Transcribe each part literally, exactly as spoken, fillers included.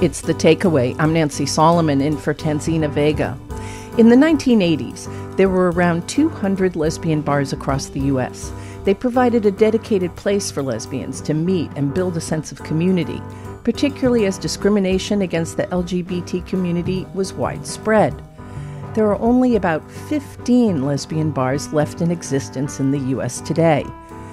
It's The Takeaway. I'm Nancy Solomon in for Tanzina Vega. In the nineteen eighties, there were around two hundred lesbian bars across the U S. They provided a dedicated place for lesbians to meet and build a sense of community, particularly as discrimination against the L G B T community was widespread. There are only about fifteen lesbian bars left in existence in the U S today.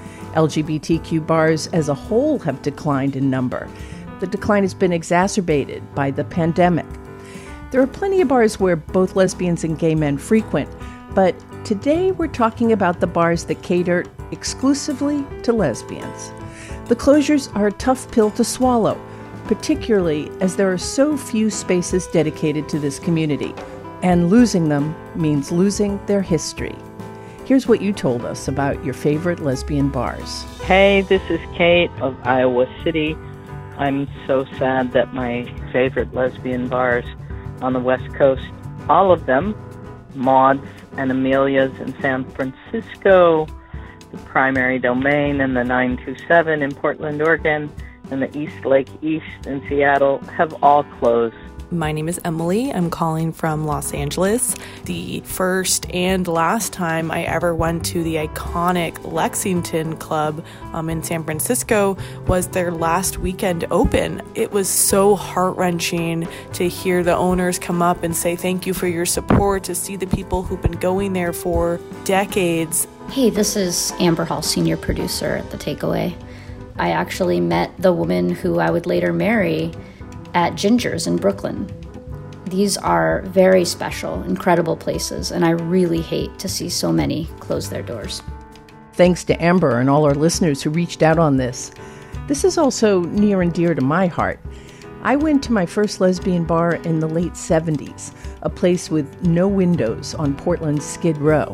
L G B T Q bars as a whole have declined in number. The decline has been exacerbated by the pandemic. There are plenty of bars where both lesbians and gay men frequent, but today we're talking about the bars that cater exclusively to lesbians. The closures are a tough pill to swallow, particularly as there are so few spaces dedicated to this community, and losing them means losing their history. Here's what you told us about your favorite lesbian bars. Hey, this is Kate of Iowa City. I'm so sad that my favorite lesbian bars on the West Coast, all of them, Maud's and Amelia's in San Francisco, the Primary Domain and the nine two seven in Portland, Oregon, and the East Lake East in Seattle have all closed. My name is Emily. I'm calling from Los Angeles. The first and last time I ever went to the iconic Lexington Club um, in San Francisco was their last weekend open. It was so heart-wrenching to hear the owners come up and say thank you for your support, to see the people who've been going there for decades. Hey, this is Amber Hall, senior producer at The Takeaway. I actually met the woman who I would later marry at Ginger's in Brooklyn. These are very special, incredible places, and I really hate to see so many close their doors. Thanks to Amber and all our listeners who reached out on this. This is also near and dear to my heart. I went to my first lesbian bar in the late seventies, a place with no windows on Portland's Skid Row.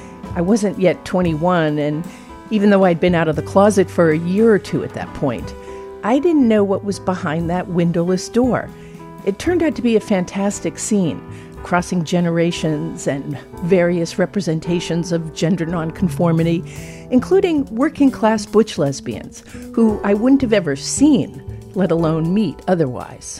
I wasn't yet twenty-one, and even though I'd been out of the closet for a year or two at that point, I didn't know what was behind that windowless door. It turned out to be a fantastic scene, crossing generations and various representations of gender nonconformity, including working-class butch lesbians, who I wouldn't have ever seen, let alone meet otherwise.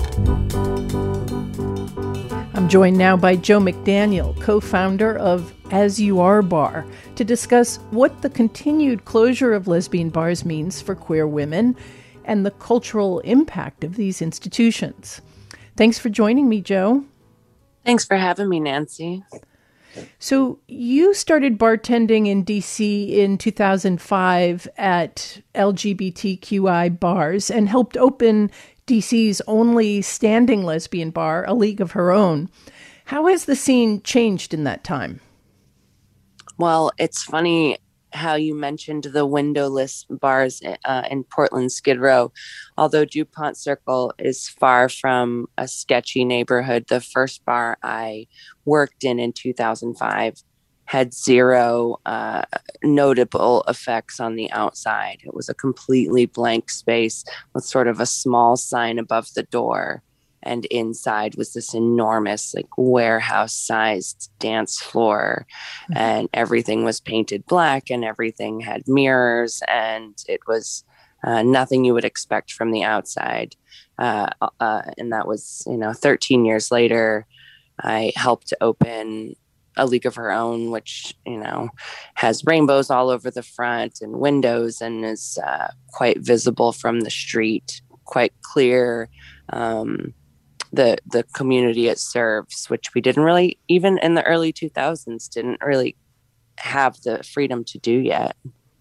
I'm joined now by Joe McDaniel, co-founder of As You Are Bar, to discuss what the continued closure of lesbian bars means for queer women and the cultural impact of these institutions. Thanks for joining me, Joe. Thanks for having me, Nancy. So you started bartending in D C in two thousand five at L G B T Q I bars and helped open D C's only standing lesbian bar, A League of Her Own. How has the scene changed in that time? Well, it's funny how you mentioned the windowless bars uh, in Portland Skid Row. Although DuPont Circle is far from a sketchy neighborhood, the first bar I worked in in two thousand five had zero uh, notable effects on the outside. It was a completely blank space with sort of a small sign above the door. And inside was this enormous, like, warehouse-sized dance floor. Mm-hmm. And everything was painted black, and everything had mirrors, and it was uh, nothing you would expect from the outside. Uh, uh, and that was, you know, thirteen years later, I helped open A League of Her Own, which, you know, has rainbows all over the front and windows and is uh, quite visible from the street, quite clear. Um, the the community it serves, which we didn't really, even in the early two thousands, didn't really have the freedom to do yet.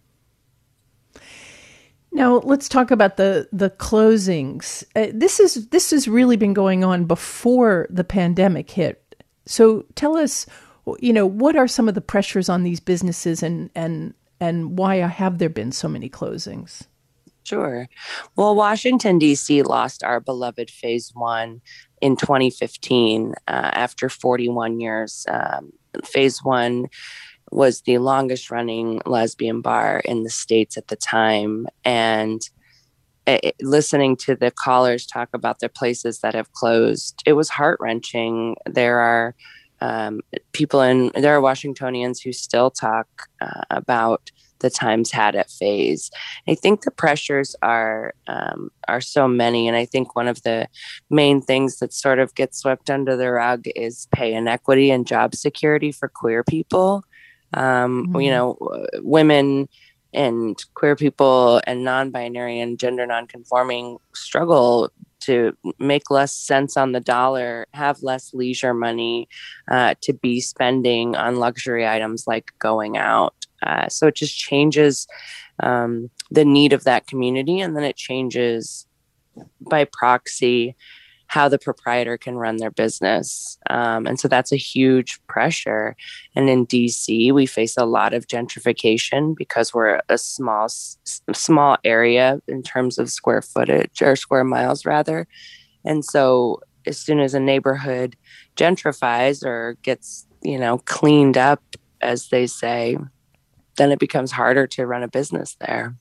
Now let's talk about the the closings. Uh, this is this has really been going on before the pandemic hit. So tell us, you know, what are some of the pressures on these businesses, and and and why have there been so many closings? Sure. Well, Washington, D C lost our beloved Phase One in twenty fifteen uh, after forty-one years. Um, Phase One was the longest running lesbian bar in the States at the time. And it, listening to the callers talk about the places that have closed, it was heart wrenching. There are um, people in, there are Washingtonians who still talk uh, about the Times Had It phase. I think the pressures are um, are so many, and I think one of the main things that sort of gets swept under the rug is pay inequity and job security for queer people. Um, mm-hmm. You know, women and queer people and non-binary and gender non-conforming struggle to make less cents on the dollar, have less leisure money uh, to be spending on luxury items like going out. Uh, so it just changes um, the need of that community, and then it changes by proxy how the proprietor can run their business. Um, and so that's a huge pressure. And in D C, we face a lot of gentrification because we're a small, s- small area in terms of square footage or square miles rather. And so as soon as a neighborhood gentrifies or gets, you know, cleaned up, as they say, then it becomes harder to run a business there.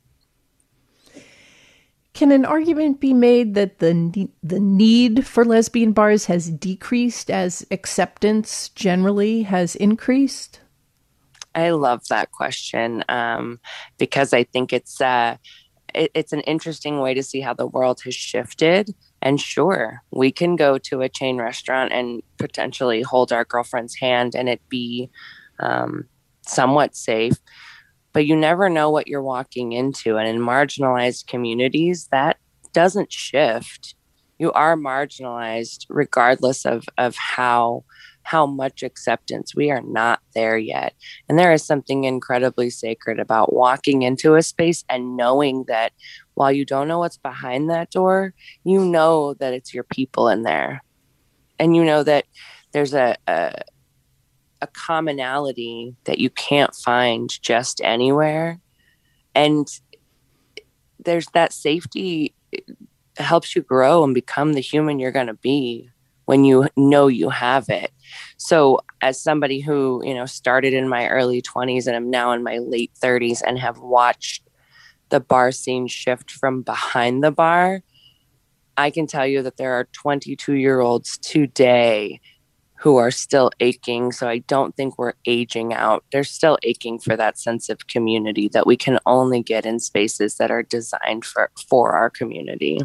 Can an argument be made that the the need for lesbian bars has decreased as acceptance generally has increased? I love that question um, because I think it's uh, it, it's an interesting way to see how the world has shifted. And sure, we can go to a chain restaurant and potentially hold our girlfriend's hand and it be um, somewhat safe. But you never know what you're walking into. And in marginalized communities, that doesn't shift. You are marginalized regardless of, of how, how much acceptance. We are not there yet. And there is something incredibly sacred about walking into a space and knowing that while you don't know what's behind that door, you know that it's your people in there. And you know that there's a, a a commonality that you can't find just anywhere. And there's that safety helps you grow and become the human you're going to be when you know you have it. So as somebody who, you know, started in my early twenties and I'm now in my late thirties and have watched the bar scene shift from behind the bar, I can tell you that there are twenty-two year olds today who are still aching. So I don't think we're aging out. They're still aching for that sense of community that we can only get in spaces that are designed for, for our community.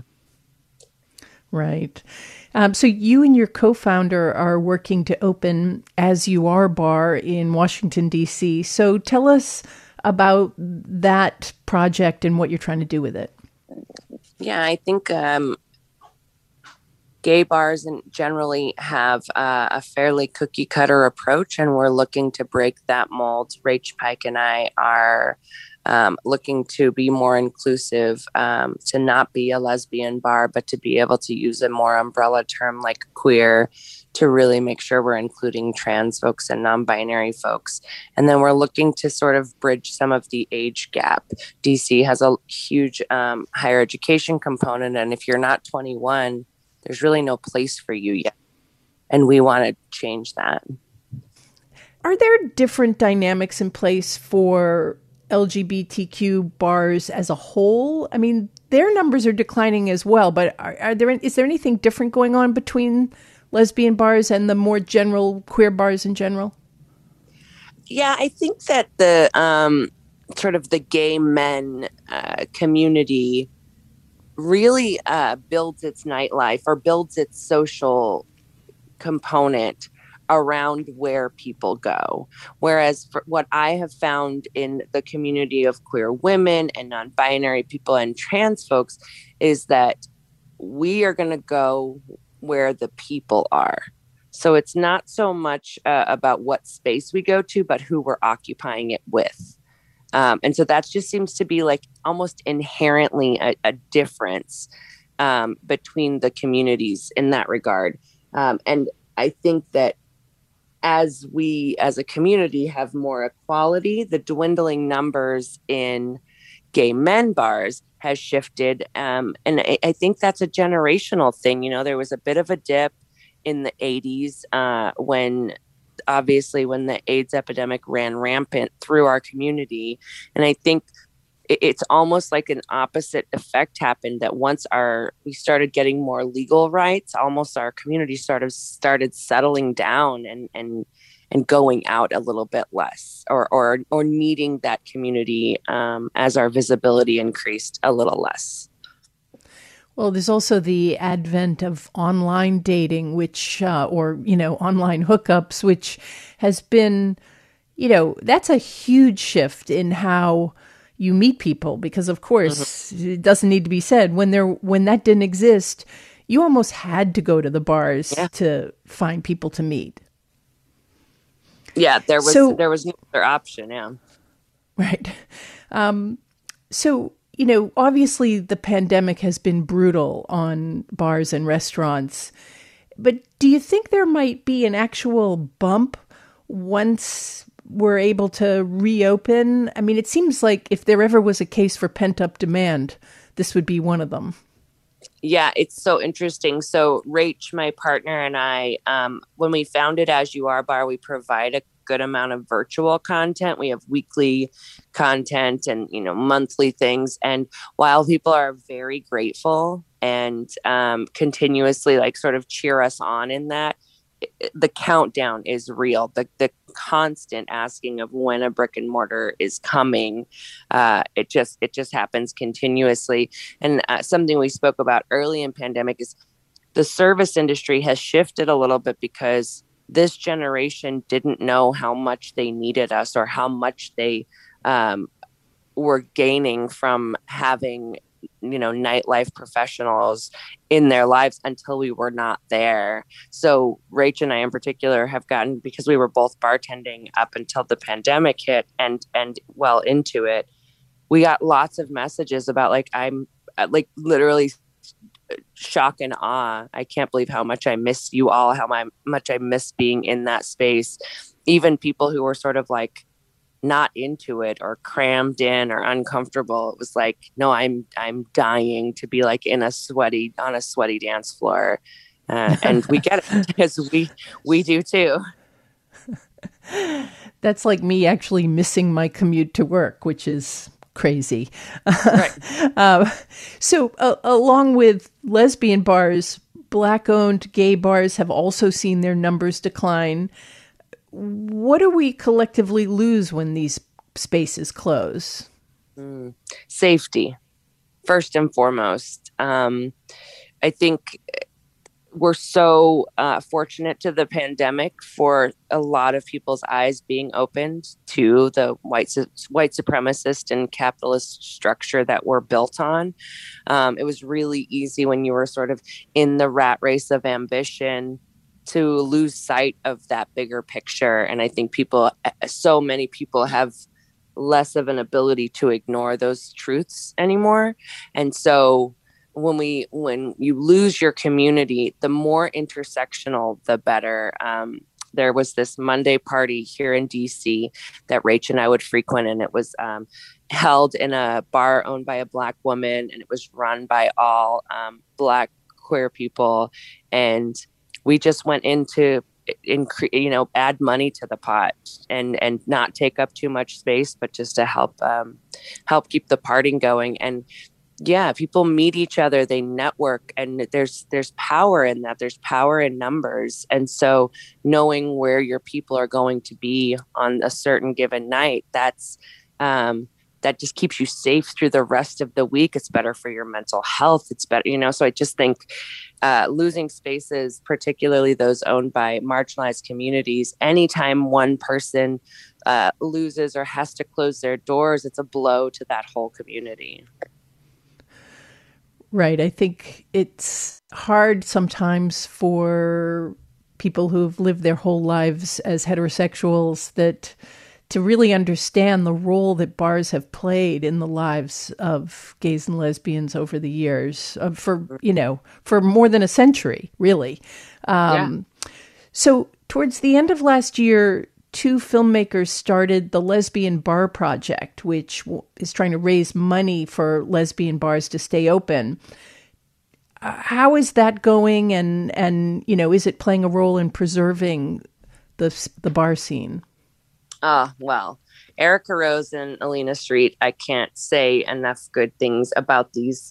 Right. Um, so you and your co-founder are working to open As You Are Bar in Washington, D C. So tell us about that project and what you're trying to do with it. Yeah, I think um, gay bars generally have uh, a fairly cookie cutter approach, and we're looking to break that mold. Rach Pike and I are um, looking to be more inclusive, um, to not be a lesbian bar, but to be able to use a more umbrella term like queer to really make sure we're including trans folks and non-binary folks. And then we're looking to sort of bridge some of the age gap. D C has a huge um, higher education component, and if you're not twenty-one, there's really no place for you yet. And we want to change that. Are there different dynamics in place for L G B T Q bars as a whole? I mean, their numbers are declining as well, but are, are there, is there anything different going on between lesbian bars and the more general queer bars in general? Yeah, I think that the um, sort of the gay men uh, community really uh, builds its nightlife or builds its social component around where people go. Whereas for what I have found in the community of queer women and non-binary people and trans folks is that we are going to go where the people are. So it's not so much uh, about what space we go to, but who we're occupying it with. Um, and so that just seems to be like almost inherently a, a difference um, between the communities in that regard. Um, and I think that as we, as a community, have more equality, the dwindling numbers in gay men bars has shifted. Um, and I, I think that's a generational thing. You know, there was a bit of a dip in the eighties uh, when obviously when the AIDS epidemic ran rampant through our community. And I think it's almost like an opposite effect happened, that once our we started getting more legal rights, almost our community sort of started settling down and and and going out a little bit less, or or or needing that community um, as our visibility increased a little less. Well, there's also the advent of online dating, which, uh, or, you know, online hookups, which has been, you know, that's a huge shift in how you meet people. Because, of course, mm-hmm. it doesn't need to be said, when there, when that didn't exist, you almost had to go to the bars yeah. to find people to meet. Yeah, there was, so, there was no other option. Yeah. Right. Um, so, you know, obviously the pandemic has been brutal on bars and restaurants, but do you think there might be an actual bump once we're able to reopen? I mean, it seems like if there ever was a case for pent-up demand, this would be one of them. Yeah, it's so interesting. So Rach, my partner, and I, um, when we founded As You Are Bar, we provide a good amount of virtual content. We have weekly content and, you know, monthly things. And while people are very grateful and um, continuously like sort of cheer us on in that, the countdown is real. The the constant asking of when a brick and mortar is coming, uh, it just it just happens continuously. And uh, something we spoke about early in pandemic is the service industry has shifted a little bit because this generation didn't know how much they needed us or how much they um, were gaining from having, you know, nightlife professionals in their lives until we were not there. So Rach and I in particular have gotten, because we were both bartending up until the pandemic hit and, and well into it, we got lots of messages about like, I'm like literally shock and awe. I can't believe how much I miss you all, how my, much I miss being in that space. Even people who were sort of like not into it or crammed in or uncomfortable. It was like, no, I'm, I'm dying to be like in a sweaty, on a sweaty dance floor. Uh, and we get it because we, we do too. That's like me actually missing my commute to work, which is crazy. Right. uh, so uh, along with lesbian bars, Black-owned gay bars have also seen their numbers decline. What do we collectively lose when these spaces close? Mm, safety, first and foremost. Um, I think we're so uh, fortunate to the pandemic for a lot of people's eyes being opened to the white white supremacist and capitalist structure that we're built on. Um, it was really easy when you were sort of in the rat race of ambition to lose sight of that bigger picture. And I think people, so many people have less of an ability to ignore those truths anymore. And so when we, when you lose your community, the more intersectional, the better. Um, there was this Monday party here in D C that Rach and I would frequent, and it was um, held in a bar owned by a Black woman, and it was run by all um, Black queer people. And we just went into, incre- you know, add money to the pot and, and not take up too much space, but just to help, um, help keep the partying going. And yeah, people meet each other, they network, and there's, there's power in that. There's power in numbers. And so knowing where your people are going to be on a certain given night, that's, um, that just keeps you safe through the rest of the week. It's better for your mental health. It's better, you know, so I just think uh, losing spaces, particularly those owned by marginalized communities, anytime one person uh, loses or has to close their doors, it's a blow to that whole community. Right. I think it's hard sometimes for people who've lived their whole lives as heterosexuals that to really understand the role that bars have played in the lives of gays and lesbians over the years, uh, for, you know, for more than a century, really. Um, yeah. So towards the end of last year, two filmmakers started the Lesbian Bar Project, which is trying to raise money for lesbian bars to stay open. Uh, how is that going? And, and, you know, is it playing a role in preserving the the bar scene? Oh, well, Erica Rose and Alina Street, I can't say enough good things about these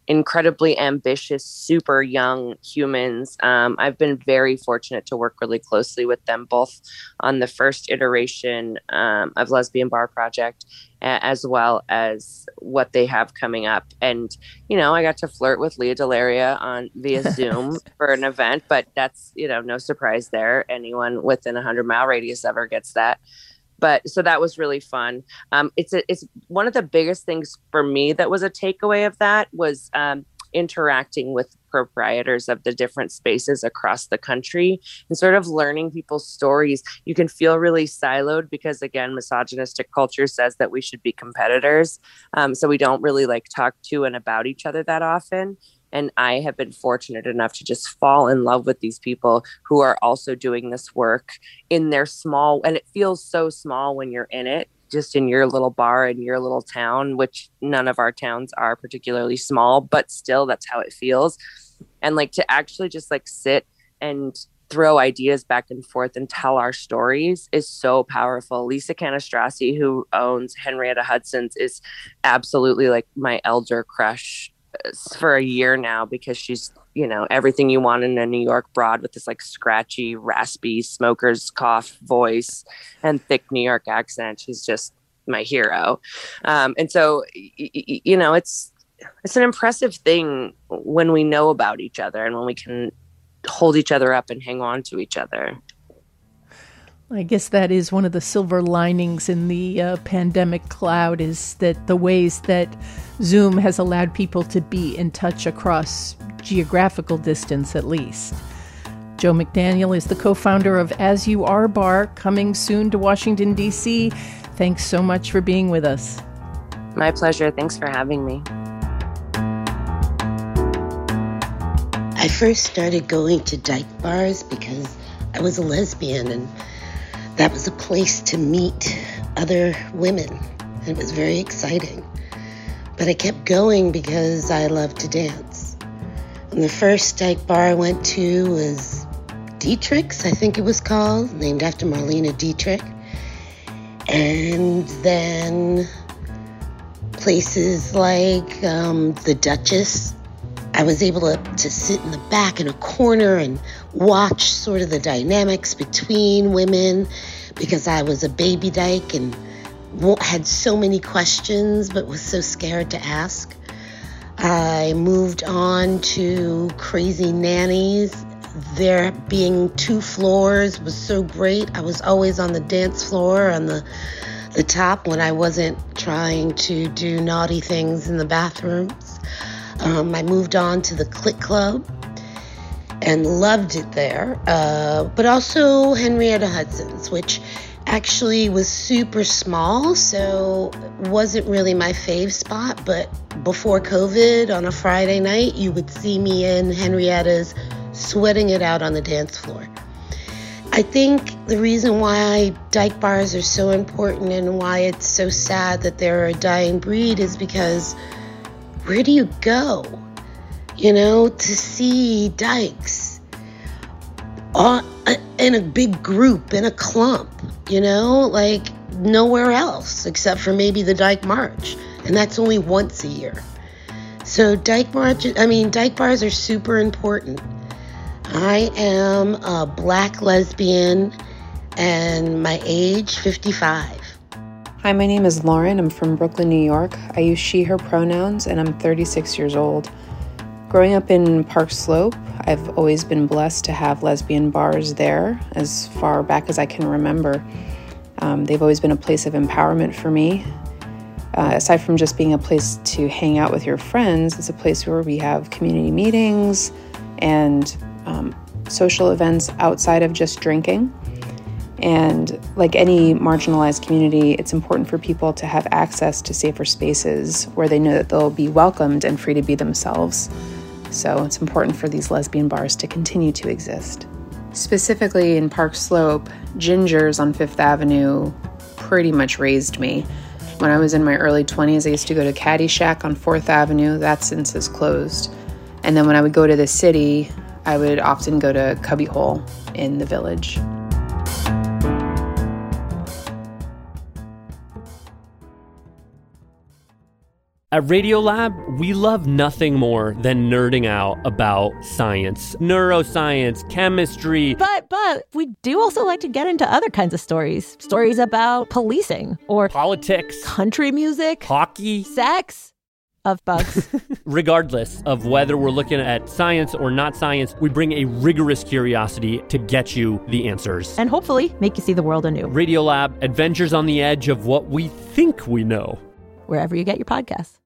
incredibly ambitious, super young humans. Um, I've been very fortunate to work really closely with them, both on the first iteration um, of Lesbian Bar Project, as well as what they have coming up. And, you know, I got to flirt with Leah Delaria on via Zoom for an event, but that's, you know, no surprise there. Anyone within a hundred mile radius ever gets that. But so that was really fun. Um, it's a, it's one of the biggest things for me that was a takeaway of that was um, interacting with proprietors of the different spaces across the country and sort of learning people's stories. You can feel really siloed because, again, misogynistic culture says that we should be competitors. Um, so we don't really like talk to and about each other that often. And I have been fortunate enough to just fall in love with these people who are also doing this work in their small, and it feels so small when you're in it, just in your little bar in your little town, which none of our towns are particularly small, but still that's how it feels. And like to actually just like sit and throw ideas back and forth and tell our stories is so powerful. Lisa Canastrassi, who owns Henrietta Hudson's, is absolutely like my elder crush for a year now, because she's, you know, everything you want in a New York broad with this like scratchy, raspy smoker's cough voice and thick New York accent. She's just my hero. Um, and so, y- y- you know, it's, it's an impressive thing when we know about each other and when we can hold each other up and hang on to each other. I guess that is one of the silver linings in the uh, pandemic cloud, is that the ways that Zoom has allowed people to be in touch across geographical distance, at least. Jo McDaniel is the co-founder of As You Are Bar, coming soon to Washington, D C. Thanks so much for being with us. My pleasure. Thanks for having me. I first started going to dyke bars because I was a lesbian, and that was a place to meet other women. And it was very exciting. But I kept going because I loved to dance. And the first dyke bar I went to was Dietrich's, I think it was called, named after Marlene Dietrich. And then places like um, the Duchess. I was able to, to sit in the back in a corner and watch sort of the dynamics between women, because I was a baby dyke and had so many questions but was so scared to ask. I moved on to Crazy Nannies. There being two floors was so great. I was always on the dance floor on the the top when I wasn't trying to do naughty things in the bathrooms. Um, I moved on to the Click Club and loved it there, uh, but also Henrietta Hudson's, which actually was super small, so wasn't really my fave spot. But before COVID, on a Friday night, you would see me in Henrietta's sweating it out on the dance floor. I think the reason why dyke bars are so important and why it's so sad that they're a dying breed is because where do you go, you know, to see dykes on, in a big group, in a clump, you know, like nowhere else except for maybe the Dyke March, and that's only once a year. So dyke march, I mean, dyke bars are super important. I am a black lesbian and my age fifty-five. Hi, my name is Lauren. I'm from Brooklyn, New York. I use she, her pronouns, and I'm thirty-six years old. Growing up in Park Slope, I've always been blessed to have lesbian bars there as far back as I can remember. Um, they've always been a place of empowerment for me. Uh, aside from just being a place to hang out with your friends, it's a place where we have community meetings and um, social events outside of just drinking. And like any marginalized community, it's important for people to have access to safer spaces where they know that they'll be welcomed and free to be themselves. So it's important for these lesbian bars to continue to exist. Specifically in Park Slope, Ginger's on Fifth Avenue pretty much raised me. When I was in my early twenties, I used to go to Caddy Shack on Fourth Avenue. That since is closed. And then when I would go to the city, I would often go to Cubbyhole in the Village. At Radiolab, we love nothing more than nerding out about science, neuroscience, chemistry. But, but we do also like to get into other kinds of stories. Stories about policing or politics, country music, hockey, sex. Of bugs. Regardless of whether we're looking at science or not science, we bring a rigorous curiosity to get you the answers. And hopefully make you see the world anew. Radiolab, adventures on the edge of what we think we know. Wherever you get your podcasts.